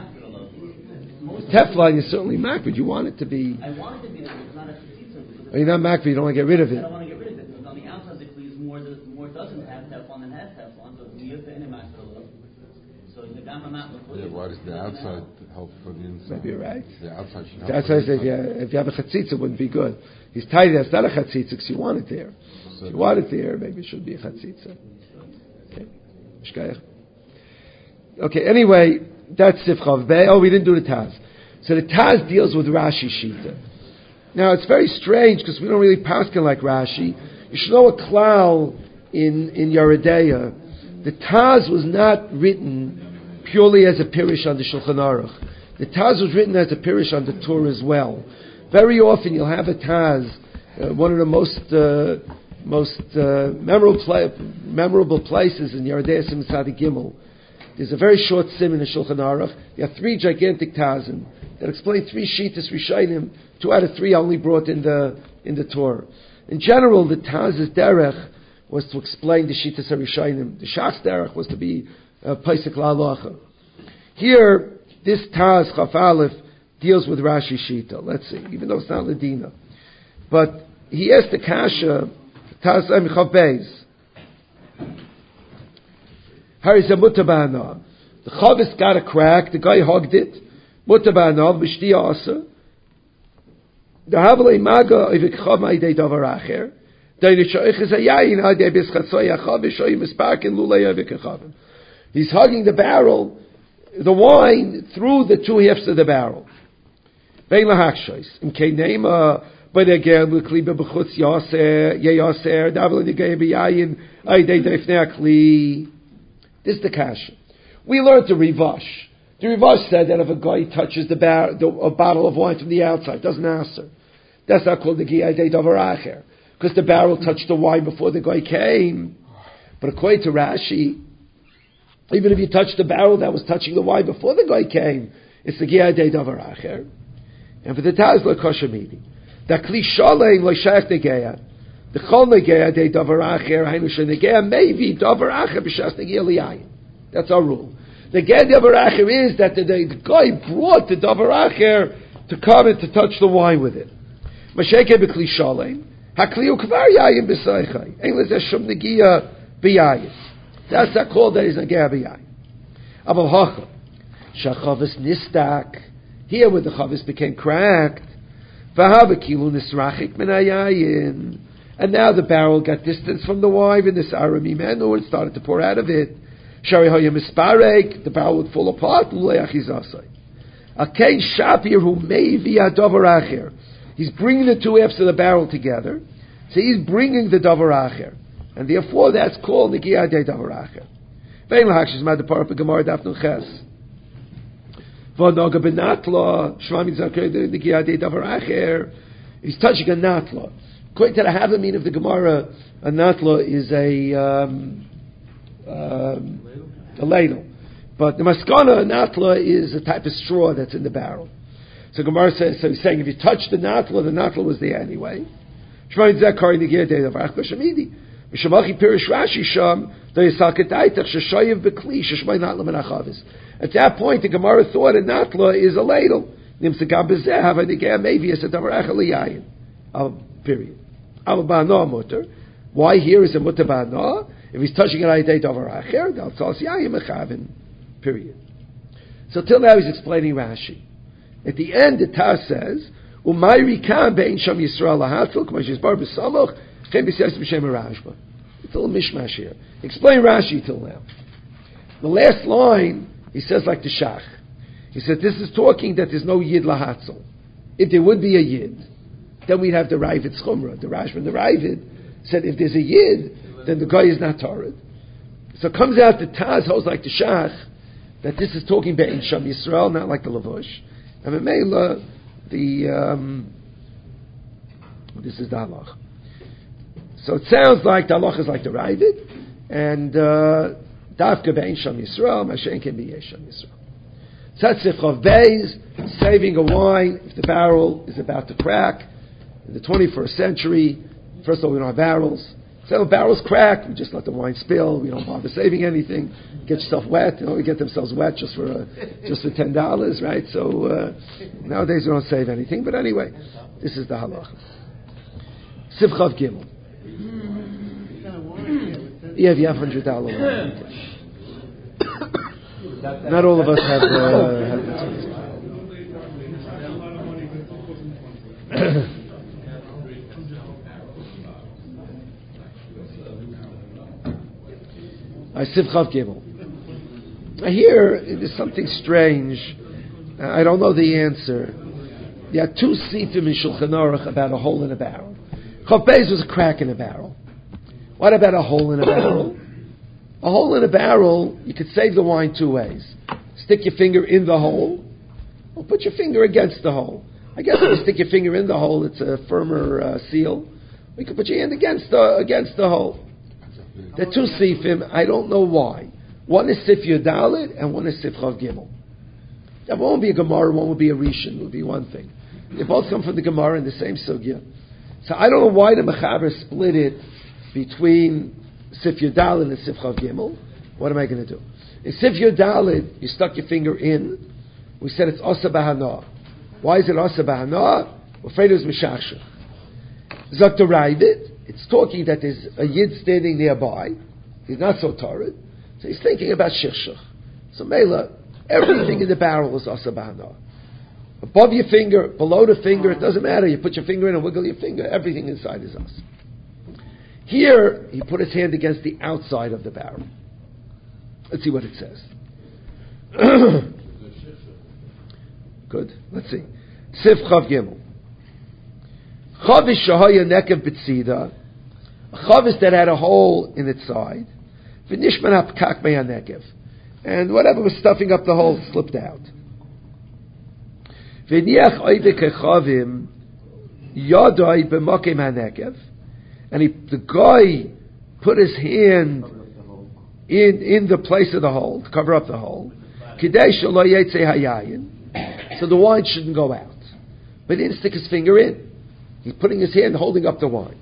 Teflon is certainly mak, but you want it to be. I want it to be. It's not a chitzah. You're not mak, but you don't want to get rid of it. I don't want to get rid of it because on the outside of the kli is more doesn't have Teflon than has Teflon. So it's miyuta in a mak. So the gamma mak. Yeah, why does the outside help for the inside. Maybe you're right. The outside should help. That's for why I the said, inside. if you have a chatzitza, it wouldn't be good. He's tidy, that's not a chatzitza because you want it there. So If you want it there, maybe it should be a chatzitza. Okay. Shkayach. Okay, anyway, that's Sifchav Bey. Oh, we didn't do the Taz. So the Taz deals with Rashi Shita. Now, it's very strange because we don't really paskin like Rashi. You should know a klal in Yeridea. The Taz was not written purely as a pirish on the Shulchan Aruch. The Taz was written as a pirish on the Torah as well. Very often you'll have a Taz, one of the most memorable places in Yeridea Sim Tzadi Gimel. There's a very short sim in the Shulchan Aruch. There are 3 gigantic Tazim that explain 3 Shitas Rishayim. 2 out of 3 only brought in the Torah. In general, the Taz's derech was to explain the Shitas Rishayim. The Shach's derech was to be Pesach La'alacha. Here, this Taz Chaf Aleph deals with Rashi Shita. Let's see, even though it's not Ladina, but he asked the Kasha Taz Chaf Beis. The chavis got a crack. The guy hugged it. Mutabanav b'shti asa. The havlei maga ivikchav ma'idei davar acher. Da'inishoich is a yayin adei b'schatzoy achav v'shoyim esparkin lulei avikachavim. He's hugging the barrel, the wine, through the 2 halves of the barrel. Vein lahachshois. In keinema b'negel l'kliba b'chutz yaser yeyaser davlei negei b'yayin adei defnei akli. This is the kasha. We learned the Rivash. The Rivash said that if a guy touches a bottle of wine from the outside, doesn't answer. That's not called the Giyadei Davar Acher, because the barrel touched the wine before the guy came. But according to Rashi, even if you touch the barrel that was touching the wine before the guy came, it's the Giyadei Davar Acher. And for the Taz lo koshamidi, that Kli Shalei lo Shach Negeya. The chol negeya de davar acher hainu shenegeya maybe davar acher b'shas negeya liyayin. That's our rule. The negeya davar acher is that the guy brought the davar acher to come and to touch the wine with it. Masheke b'kli shalem hakli ukvar yayin b'saychay ein lezeh shum negeya b'yayin. That's that call that is negeya b'yayin. Aval hacha shachavis nistak. Here where the chavis became cracked. V'hava kilu nisrachik min hayayin. And now the barrel got distance from the wine, and this arami menu and started to pour out of it. Shari hayam isparek, the barrel would fall apart. Akain shapir who maybe davar acher. He's bringing the 2 halves of the barrel together, so he's bringing the davar acher, and therefore that's called the giyadei davar acher. Vein lahakshis mad the parap gemara dafnun ches. V'noga benatla shvami zakei the giyadei davar acher. He's touching a natla. According to the Havamim of the Gemara, a natla is a ladle. But the maskana, a natla is a type of straw that's in the barrel. So Gemara says, so he's saying if you touch the natla was there anyway. At that point, the Gemara thought a natla is a ladle. Period. Why here is a mutter ba'ana? If he's touching an ayidei davar acher, they'll tell us yayim mechavin. Period. So till now he's explaining Rashi. At the end, the Taz says, "Umayri kan bein sham Yisrael lahatzil k'mashiz bar b'samoch chen b'siyas b'shem Rashba." It's a little mishmash here. Explain Rashi till now. The last line he says like the Shach. He said this is talking that there's no yid lahatzil. If there would be a yid, then we'd have the Ravid Chumrah. The Rashba and the Ravid said if there's a Yid, then the guy is not Torah. So it comes out that Taz holds like the Shach, that this is talking about in Sham Yisrael, not like the Lavush. And Memela, this is the Halach. So it sounds like the Halach is like the Ravid, and Davka be'in Sham Yisrael, Mashen can be Sham Yisrael. Tzatzif Chav Beis, saving a wine if the barrel is about to crack. In the 21st century, first of all, we don't have barrels. So if barrels crack, we just let the wine spill. We don't bother saving anything. Get yourself wet. We get themselves wet just for $10, right? So nowadays we don't save anything. But anyway, this is the halacha. Sivchav Gimel. Yeah, if you have $100 wine. Not all of us have the I Sivchav Gimel. Here, there's something strange. I don't know the answer. There are two sifim in Shulchan Aruch about a hole in a barrel. Chav Beis was a crack in a barrel. What about a hole in a barrel? A hole in a barrel, you could save the wine two ways. Stick your finger in the hole, or put your finger against the hole. I guess if you stick your finger in the hole, it's a firmer seal. You can put your hand against the hole. There are two sifim, I don't know why. One is Sif Yudalit and one is Sif Chav Gimel. That one will be a Gemara, one will be a Rishon, will be one thing. They both come from the Gemara in the same sugya. So I don't know why the Mechaber split it between Sif Yudalit and Sif Chav Gimel. What am I going to do? In Sif Yudalit, you stuck your finger in. We said it's Asa Bahana. Why is it Asa Bahana? We're afraid it was Meshachshach. Zakta Ravid, it's talking that there's a Yid standing nearby. He's not so torrid. So he's thinking about Shirshach. So Mela, everything in the barrel is Asa Bahana. Above your finger, below the finger, it doesn't matter. You put your finger in and wiggle your finger, everything inside is Asa. Here, he put his hand against the outside of the barrel. Let's see what it says. Good. Let's see. Sif Chav Gimel. Chavish shahaya nekev b'tzida. A chavish that had a hole in its side. V'nishman ha'pkak me'a nekev. And whatever was stuffing up the hole slipped out. V'niach oivik ha'chavim yadai b'makim ha'nekev. And the guy put his hand in the place of the hole, to cover up the hole. Kidei shelo yetzei hayayin. So the wine shouldn't go out. But he didn't stick his finger in. He's putting his hand holding up the wine.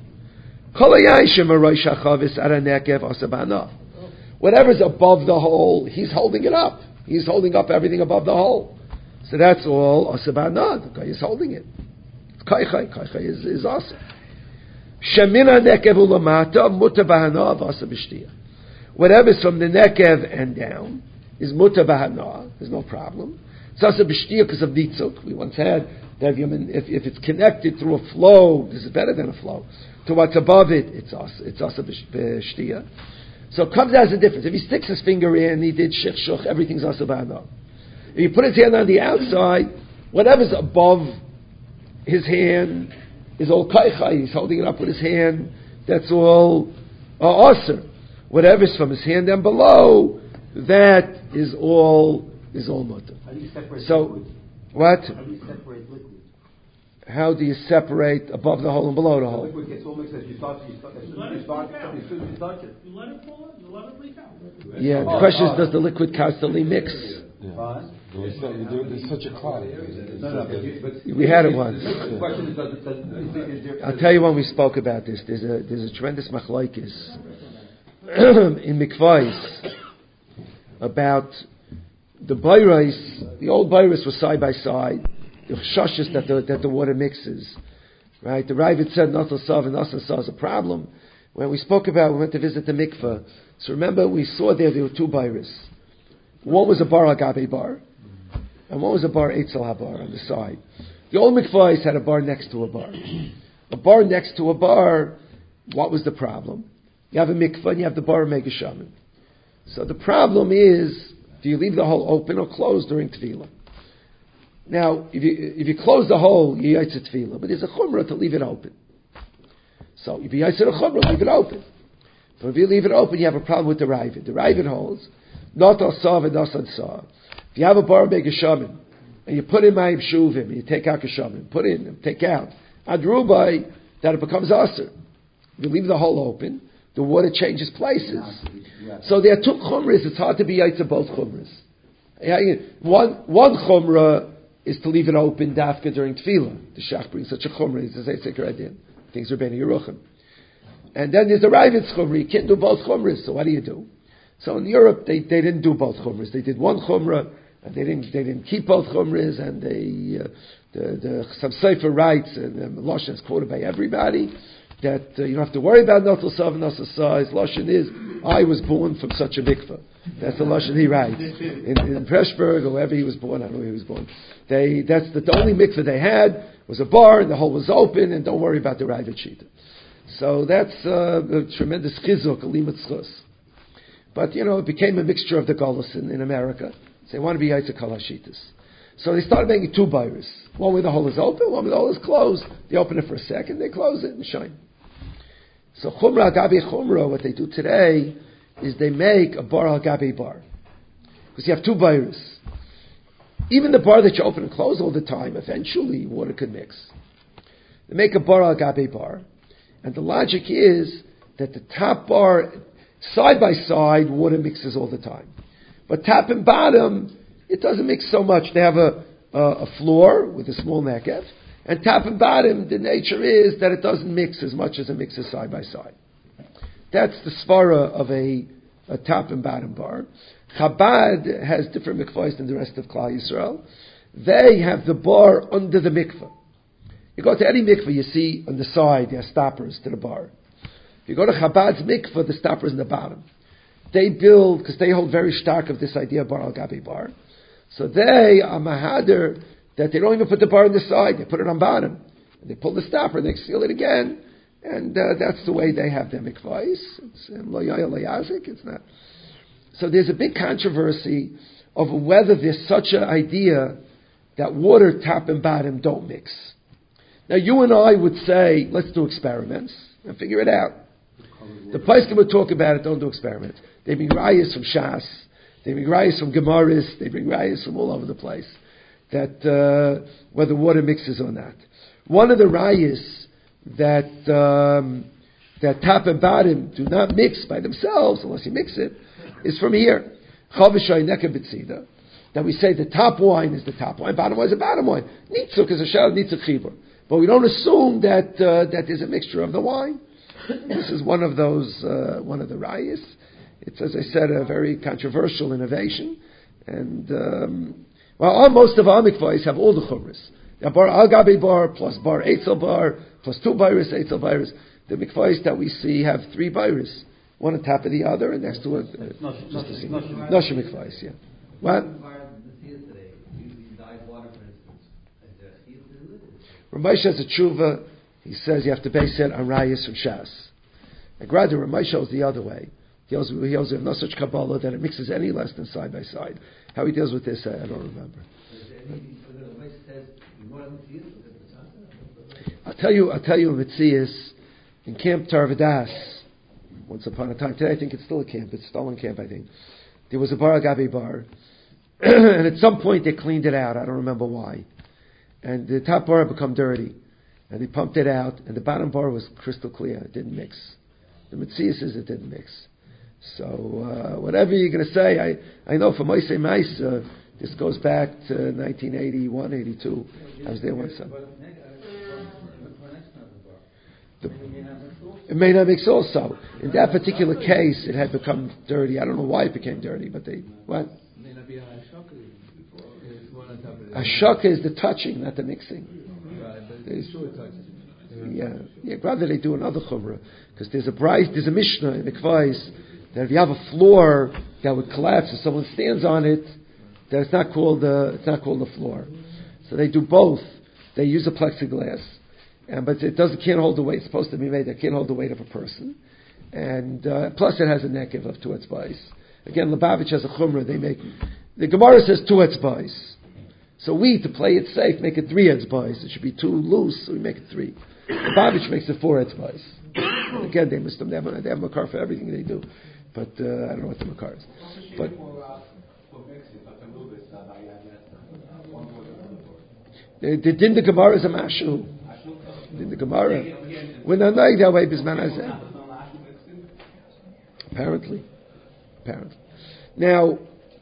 Whatever's above the hole, he's holding it up. He's holding up everything above the hole. So that's all asabana. The guy is holding it. Kaichai is awesome. Shemina nekev ulamata mutabahana v'asa b'shtiya. Whatever's from the nekev and down is mutabahana. There's no problem. It's asa b'shtiya because of nitzuk. We once had that if it's connected through a flow, this is better than a flow. To what's above it, it's asa b'shtiya. So it comes as a difference. If he sticks his finger in, he did shich, everything's asa b'hana. If you put his hand on the outside, whatever's above his hand is all kaichai. He's holding it up with his hand. That's all aser. Whatever's from his hand and below, that is all mutter. How do you separate liquids? What? How do you separate liquids? How do you separate above the hole and below the The hole? liquid gets all mixed as you start it. As soon as you touch it. You let it fall, you let it leak out. Yeah, the question is, does the liquid constantly mix? Fine. There's such a cloud. We had it once. The question is, I'll tell you when we spoke about this. There's a tremendous machlokes in mikvahs about the bayros. The old bayros was side by side. The chashis that the water mixes, right? The Ravid said Nasal Sav and Nasal Sav is a problem. When we spoke about, we went to visit the mikveh. So remember, we saw there were two bayros. One was a bar agabe bar, and one was a bar eitzel habar on the side. The old mikvahs had a bar next to a bar. A bar next to a bar. What was the problem? You have a mikvah and you have the bar megashaman. So the problem is, do you leave the hole open or closed during tefillah? Now, if you close the hole, you yaitz tefillah, but there's a chumrah to leave it open. So if you yaitz a chumrah, leave it open. But if you leave it open, you have a problem with the Ravid. The Ravid holds not asav and not sav. If you have a bar megashaman and you put in ma'im shuvim, you take out kashaman, put in and take out adrubai, that it becomes aser. If you leave the hole open, the water changes places. So there are two chumras. It's hard to be yaitz both chumras. One chumrah is to leave it open dafka during tefillah. The shach brings such a chumrah. He says, things are Bnei Yeruchim. And then there's the Ravid's chumrah. You can't do both chumras. So what do you do? So in Europe, they didn't do both chumras. They did one chumrah, and they didn't keep both chumras, and some sefer writes, and Lashon is quoted by everybody, that you don't have to worry about Notel Sav and Notel Sav. His Lashon is, I was born from such a mikveh. That's the Lashon he writes. In Preshberg, or wherever he was born, I don't know where he was born. That's the only mikveh they had was a bar and the hole was open, and don't worry about the Ravid Shita. So that's a tremendous chizuk, a limit schus. But, it became a mixture of the Golos in America. So they want to be Yitzhak Kol HaShitas. So they started making two bayris. One where the hole is open, one where the hole is closed. They open it for a second, they close it and shine. So Chumra Gabi Chumra, what they do today is they make a bar al Gabi bar. Because you have two bayris. Even the bar that you open and close all the time, eventually water could mix. They make a bar al Gabi bar. And the logic is that the top bar, side by side, water mixes all the time. But top and bottom, it doesn't mix so much. They have a floor with a small nekev. And top and bottom, the nature is that it doesn't mix as much as it mixes side by side. That's the svara of a top and bottom bar. Chabad has different mikvahs than the rest of Klal Yisrael. They have the bar under the mikvah. You go to any mikvah, you see on the side, there are stoppers to the bar. If you go to Chabad's mikvah, the stopper's in the bottom. They build, because they hold very stark of this idea of bar al gabi bar. So they are mahader that they don't even put the bar on the side, they put it on bottom. And they pull the stopper and they seal it again. And that's the way they have their mikvahs. It's lo yaya lo yazik, it's not. So there's a big controversy of whether there's such an idea that water top and bottom don't mix. Now you and I would say, let's do experiments and figure it out. The Paiskim would talk about it, don't do experiments. They bring rayas from Shas, they bring rayas from Gemaris, they bring rayas from all over the place, that whether water mixes or not. One of the rayas that top and bottom do not mix by themselves, unless you mix it, is from here. That we say the top wine is the top wine, bottom wine is the bottom wine. Nitzuk is a shad, nitzuk chibur. But we don't assume that there's a mixture of the wine. This is one of those, one of the rayas. It's, as I said, a very controversial innovation. And, most of our mikvahs have all the chumras. The bar al gabi bar, plus bar eitzel bar, plus two bayris, eitzel bayris. The mikvahs that we see have three bayris. One on top of the other, and next to it. Noshim mikvahs, yeah. What? Ramesh has a tshuva. He says you have to base it on rayas from Shas. Like rather, Ramesh shows the other way. He also have no such Kabbalah that it mixes any less than side by side. How he deals with this, I don't remember. I'll tell you, Mitzias, in Camp Tarvadas, once upon a time, today I think it's still a camp, it's still in camp, I think. There was a bar agabe bar, and at some point they cleaned it out, I don't remember why. And the top bar had become dirty, and they pumped it out, and the bottom bar was crystal clear, it didn't mix. The Mitzias says it didn't mix. So, whatever you're going to say, I know for Moise Mais, this goes back to 1981, 82. I was there once. It may not mix also. In that particular case, it had become dirty. I don't know why it became dirty, but what? Ashaka is the touching, not the mixing. Yeah. Rather they do another chumrah, because there's a Mishnah in the Mikvahs that if you have a floor that would collapse if someone stands on it, that it's not called a floor. So they do both. They use a plexiglass, but it can't hold the weight. It's supposed to be made that can't hold the weight of a person, and plus it has a nekev of two etzbais. Again, Lubavitch has a chumrah. The Gemara says two etzbais. So we, to play it safe, make it three etzbais. It should be too loose, so we make it three. Lubavitch makes it four etzbais. Again, they have makar for everything they do, but I don't know what the makar is. But didn't the Gemara is a mashu? Didn't the Gemara? When I know that way, bisman hazeh. Apparently. Now,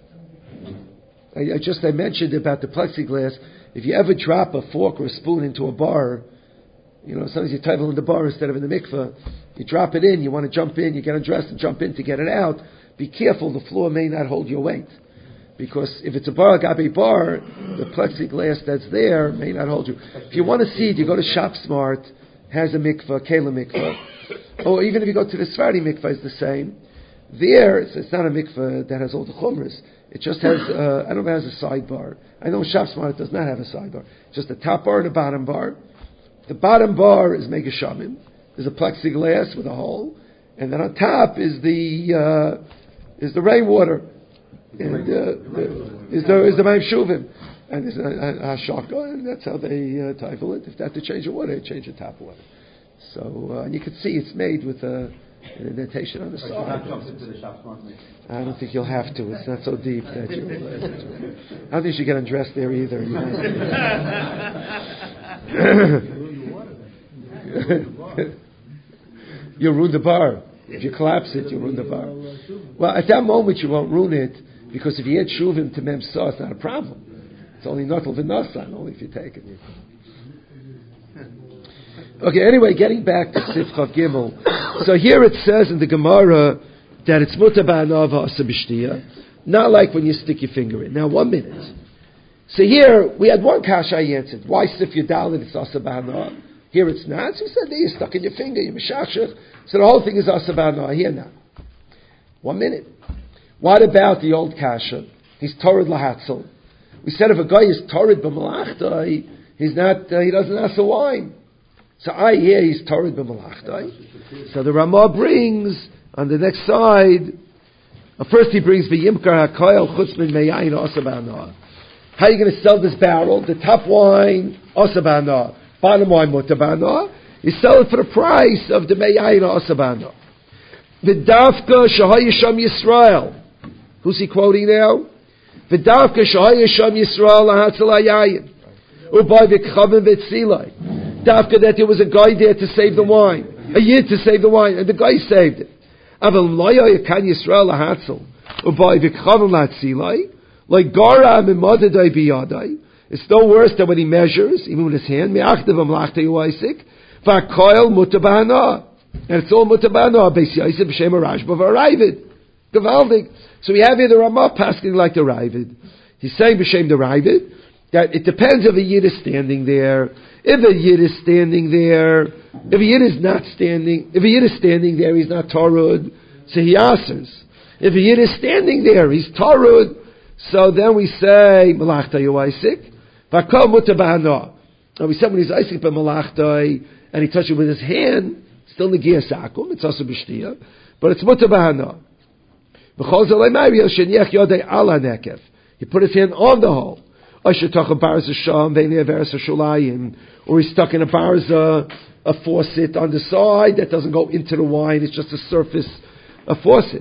I mentioned about the plexiglass. If you ever drop a fork or a spoon into a bar, sometimes you table in the bar instead of in the mikveh. You drop it in, you want to jump in, you get undressed and jump in to get it out. Be careful, the floor may not hold your weight. Because if it's a bar agabe bar, the plexiglass that's there may not hold you. If you want to see it, you go to Shop Smart, has a mikveh, Kela mikveh. Or even if you go to the Sephardi mikveh, it's the same. There, it's not a mikveh that has all the chumras. It just has, I don't know if it has a sidebar. I know Shafsmar it does not have a sidebar. Just a top bar and a bottom bar. The bottom bar is mega shamim. There's a plexiglass with a hole, and then on top is the rainwater, and is the Maim Shuvim, and there's a shotgun, and that's how they type it. If they have to change the water, they change the tap water. So and you can see it's made with an indentation on the side. I don't think you'll have to. It's not so deep that you. I don't think you should get undressed there either. You'll ruin the bar. If you collapse it, you'll ruin the bar. Well, at that moment you won't ruin it, because if you add shuvim to mem sa, it's not a problem. It's only notel v'nasan, only if you take it. Okay, anyway, getting back to Sif Chav Gimel. So here it says in the Gemara that it's mutar ba'anava asa b'shtiya, not like when you stick your finger in. Now, 1 minute. So here, we had one kasha I answered. Why Sif Yudalid, it's asa ba'anava? Here it's not. So he said, there, you're stuck in your finger, you're meshachshech. So the whole thing is asa ba'anava. Here now. 1 minute. What about the old kasha? He's torrid lahatzel. We said if a guy is torrid b'malachta, he doesn't asa wine. So I hear he's torrid b'malachta. So the Ramah brings on the next side. First he brings v'yimkar hakoyel chutz min meyayin asa ba'anah. How are you going to sell this barrel? The top wine asa ba'anah, bottom wine mutar ba'anah. You sell it for the price of the meyayin asa ba'anah. V'davka shahayisham Yisrael. Who's he quoting now? V'davka shahayisham Yisrael lahatzel hayayin. U'bay v'kchavim v'tzilai. Dafka that there was a guy there to save the wine, a yid to save the wine, and the guy saved it. Aval mlaya yakan Yisrael lahatzel u'bay v'kchavim latzilai like gara mimadadai biyadai. It's no worse than when he measures, even with his hand. Me'achdevam lachta yuaisik v'akoil mutar ba'anah, and it's all mutar ba'anah. Beis Yosef b'shem Rashba v'Ravid Gavaldik. So we have here the Ramah pasking like the Ravid. He's saying b'shem the Ravid that it depends if a yid is standing there. If a yid is standing there, if a yid is not standing, if a yid is standing there, he's not tarud, so he answers. If a yid is standing there, he's tarud, so then we say, malachta yuaisik, v'akol mutar ba'anah. And we said when he's isik b'malachta, and he touches it with his hand, still negiah sakum, it's also b'shtiya, but it's mutar ba'anah. V'chol zalei ma'riyel shenyech yodei ala nekef. He put his hand on the hole. Or he's stuck in a barza, a faucet on the side that doesn't go into the wine, it's just a surface, a faucet.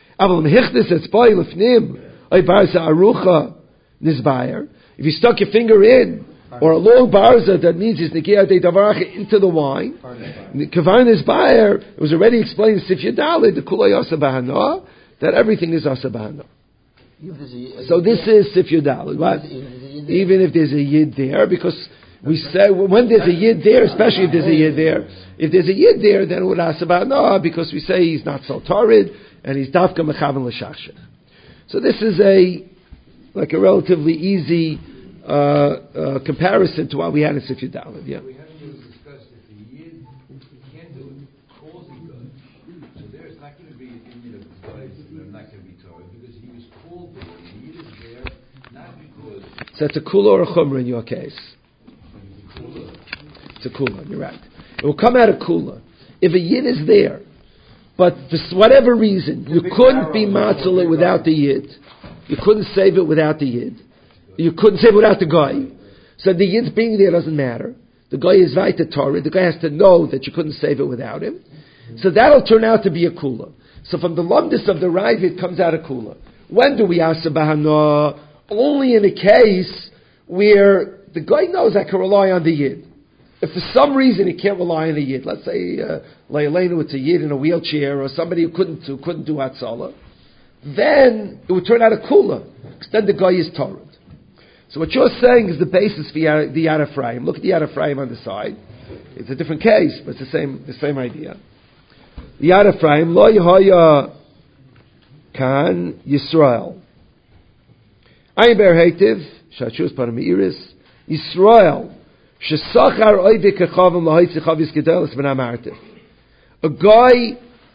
If you stuck your finger in, or a long barza, that means it's negiah de davarach into the wine. Kavan Nizbayer, it was already explained in Sif Yudalid, the kulay asa b'hanah, that everything is asa b'hanah. So this is Sif Yudalid. What? Even if there's a yid there, because we say when there's a yid there, especially if there's a yid there, then it would ask about no, because we say he's not so torrid and he's dafka mechavan l'shachshech. So this is a relatively easy comparison to what we had in Sif Yudalid. Yeah. We haven't really discussed if the yid can't do it, calls the gun. So there's not going to be an Indian of guys that are not going to be torrid because he was called there. The yid is there not because. So it's a kula or a chumrah in your case. It's a kula, you're right. It will come out of kula. If a yid is there, but for whatever reason, you couldn't be matzah without the yid. You couldn't save it without the yid. You couldn't save it without the guy. So the yid's being there doesn't matter. The guy is vayta Torah. The guy has to know that you couldn't save it without him. So that'll turn out to be a kula. So from the lumdus of the Rav, it comes out a kula. When do we asa b'hana? Only in a case where the guy knows I can rely on the yid. If for some reason he can't rely on the yid, let's say Leilenu, it's a yid in a wheelchair, or somebody who couldn't do Hatzalah, then it would turn out a kula, because then the guy is Torah. So what you're saying is the basis for the Yad Ephraim. Look at the Yad Ephraim on the side. It's a different case, but it's the same idea. The Yad Ephraim, Lo Yehoya Kan Yisrael. Ayin Ber Heitiv, Shachus Parameiris, Yisrael, Shesachar Oidik Echavim Lahitzi Chavis Gedelis Ben Amartiv. A guy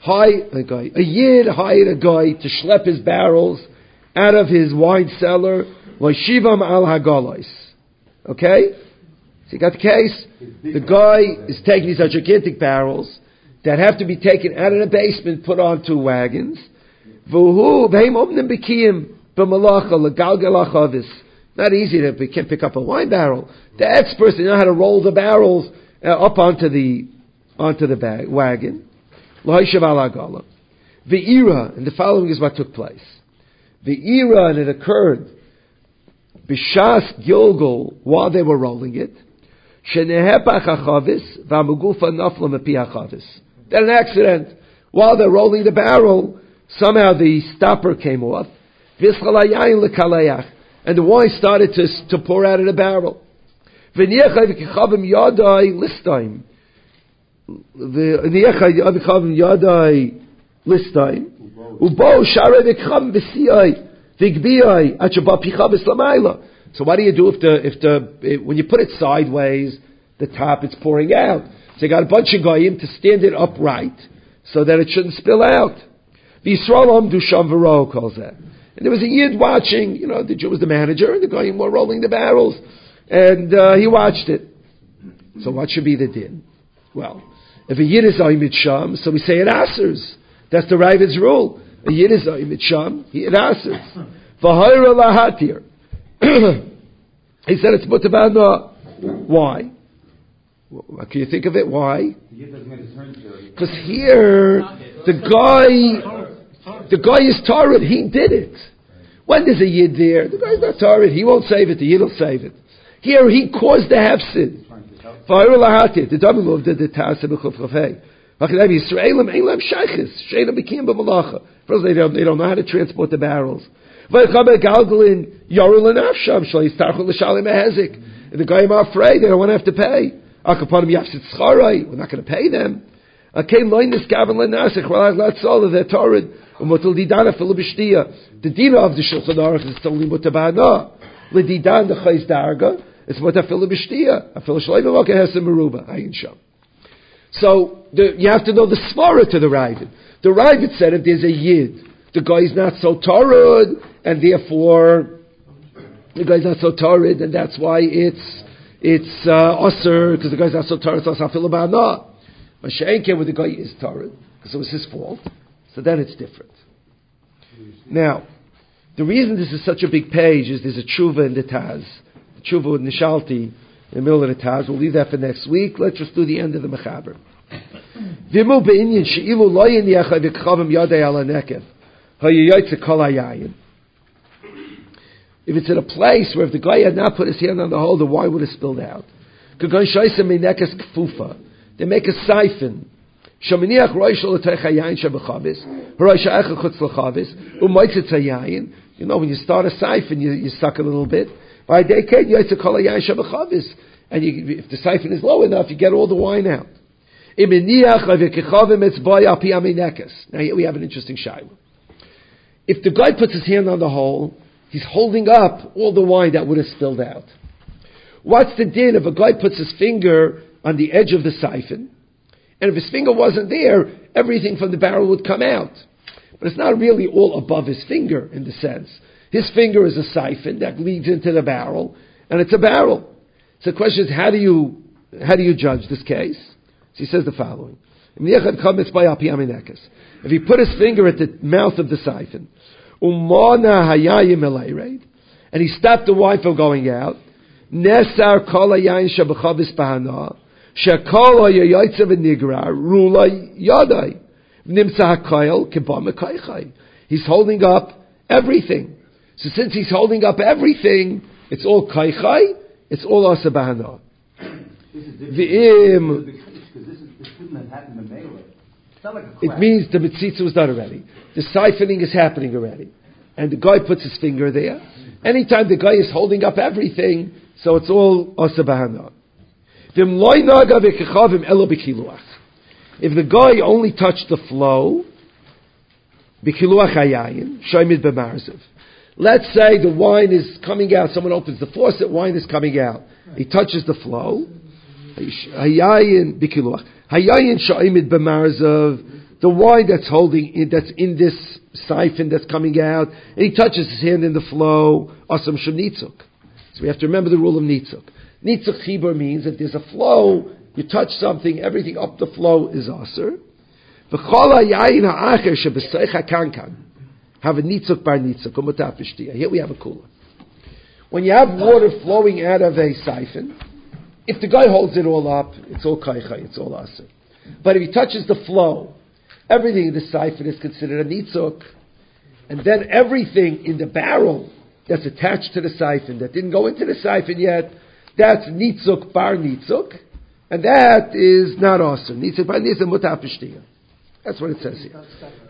A Yid hired a guy to schlep his barrels out of his wine cellar, Shivam al Hagalois. Okay? So you got the case? The guy is taking these gigantic barrels that have to be taken out of the basement, put onto wagons. Not easy to pick up a wine barrel. The experts know how to roll the barrels up onto the wagon. Ve'ira, and the following is what took place. Ve'ira, and it occurred b'shas Gilgal while they were rolling it. Shenehepach hachavis v'amugufa nafla mepi hachavis. Then an accident. While they're rolling the barrel, somehow the stopper came off. V'schalayayin lekalayach, and the wine started to pour out of the barrel. V'niechai v'kichavim yadai listaim. V'niechai v'kichavim yadai listaim. Ubo sharei v'kichavim v'siyai v'gbiyai achaba pichavis lamayla. So what do you do if when you put it sideways, the top it's pouring out? So you got a bunch of goyim to stand it upright so that it shouldn't spill out. V'Yisrael amdu sham v'ro calls that. And there was a Yid watching, the Jew was the manager, and the goyim were rolling the barrels, and he watched it. So what should be the din? Well, if a Yid is Aimid Sham, so we say it asers. That's the Ravid's rule. A Yid is Aimid Sham, it asers. V'hayra lahatir. He said it's mutabana. Why? Can you think of it? Why? Because here the guy is Torah. He did it. When there's a Yid there, the guy's not Torah. He won't save it. The Yid will save it. Here he caused the hefsid. The Damilov did the Tasa b'chufchafei. Yisraelim eilam shaychis. Sheina became b'malacha. First, they don't know how to transport the barrels. And the guy are afraid they don't want to have to pay. We're not going to pay them. The dina of the Shulchan Aruch is only mutabana. L'didan the chayz darga is mutafilu b'shtia. Afilu shleiva v'aka hesem meruba ayin sham. So you have to know the svara to the Ravid. The Ravid said if there's a Yid, the guy is not so torrid, and therefore the guy's not so torrid, and that's why it's usher, because the guy's not so torrid, so it's afilu b'ana. But she'enke where the guy is torrid, because it was his fault, so then it's different. Now, the reason this is such a big page is there's a tshuva in the Taz. The tshuva with Nishalti in the middle of the Taz. We'll leave that for next week. Let's just do the end of the Mechaber. If it's in a place where if the guy had not put his hand on the hole, the wine would have spilled out. They make a siphon. When you start a siphon, you suck a little bit. And if the siphon is low enough, you get all the wine out. Now here we have an interesting shayla. If the guy puts his hand on the hole, he's holding up all the wine that would have spilled out. What's the din if a guy puts his finger on the edge of the siphon? And if his finger wasn't there, everything from the barrel would come out. But it's not really all above his finger in the sense. His finger is a siphon that leads into the barrel, and it's a barrel. So the question is, how do you judge this case? So he says the following. If he put his finger at the mouth of the siphon, and he stopped the wine from going out, Nesar kol hayayin shebechavis bahana, shekol hayayin v'nigra rula yadai nimsa hakayel kibam mekaychai. He's holding up everything. So since he's holding up everything, it's all kaychai, it's all asa bahana. It means the mitzitza was done already. The siphoning is happening already. And the guy puts his finger there. Anytime the guy is holding up everything, so it's all asa bahana. If the guy only touched the flow, let's say the wine is coming out, someone opens the faucet, wine is coming out. He touches the flow. Hayayin sha'imid b'marzav the wine that's that's in this siphon that's coming out, and he touches his hand in the flow, asam shem nitzuk. So we have to remember the rule of nitzuk. Nitzuk chibur means that there's a flow, you touch something, everything up the flow is aser. V'chol hayayin ha'acher shebeseich hakankan. Have a nitzuk bar nitzuk, umutaf v'shtiya. Here we have a kula. When you have water flowing out of a siphon, if the guy holds it all up, it's all kaicha, it's all aser. But if he touches the flow, everything in the siphon is considered a nitzuk, and then everything in the barrel that's attached to the siphon, that didn't go into the siphon yet, that's nitzuk bar nitzuk, and that is not aser. Nitzuk bar nitzuk mutaf v'shtiya. That's what it says here.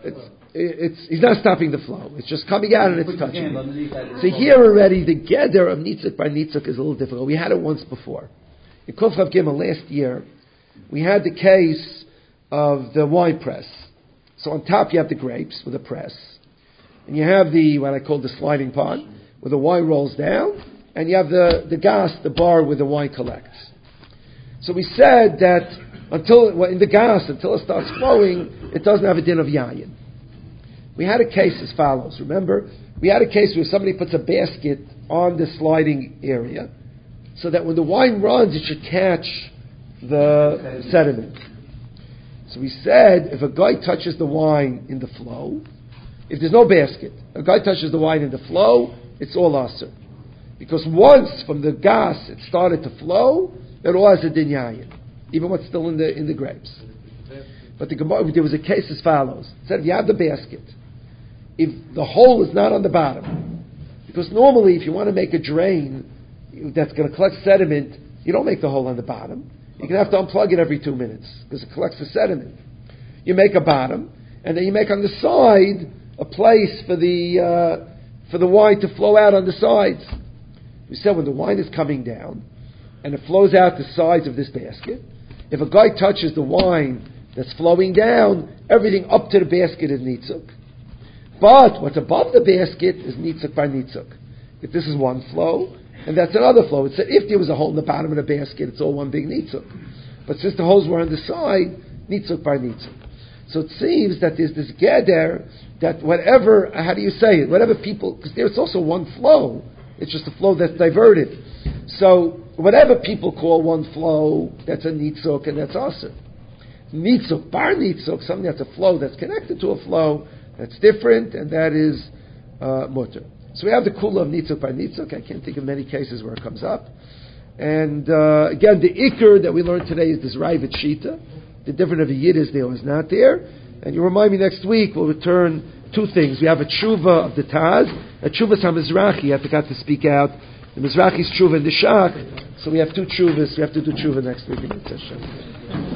He's not stopping the flow. It's just coming out and it's touching. So here already, the geder of nitzuk by nitzuk is a little difficult. We had it once before. In Kuf Chav Gimel last year, we had the case of the wine press. So on top you have the grapes with a press. And you have what I call the sliding pot, where the wine rolls down. And you have the gas, the bar where the wine collects. So we said that until it starts flowing, it doesn't have a din of yayin. We had a case as follows. Remember, we had a case where somebody puts a basket on the sliding area, so that when the wine runs, it should catch the sediment. So we said, if a guy touches the wine in the flow, if there's no basket, a guy touches the wine in the flow, it's all aser. Because once from the gas it started to flow, it all has a din yayin, even what's still in the grapes. But there was a case as follows. It said, if you have the basket, if the hole is not on the bottom, because normally if you want to make a drain that's going to collect sediment, you don't make the hole on the bottom. You're going to have to unplug it every 2 minutes because it collects the sediment. You make a bottom, and then you make on the side a place for the wine to flow out on the sides. We said when the wine is coming down and it flows out the sides of this basket, if a guy touches the wine that's flowing down, everything up to the basket is nitzuk. But what's above the basket is nitzuk by nitzuk. If this is one flow, and that's another flow. It said if there was a hole in the bottom of the basket, it's all one big nitzuk. But since the holes were on the side, nitzuk by nitzuk. So it seems that there's this geder that whatever, how do you say it? Whatever people, because there's also one flow. It's just a flow that's diverted. So whatever people call one flow, that's a nitzuk and that's aser. Nitzuk, bar nitzuk, something that's a flow that's connected to a flow that's different, and that is mutter. So we have the kula of nitzuk by nitzuk. I can't think of many cases where it comes up. And again, the ikr that we learned today is this Ravid Shita. The difference of a yid is there or is not there. And you remind me next week we'll return two things. We have a tshuva of the Taz, a tshuva HaMizrahi. I forgot to speak out. The Mizrahi's tshuva in the Shach. So we have two tshuvas. We have to do tshuva next week in the session.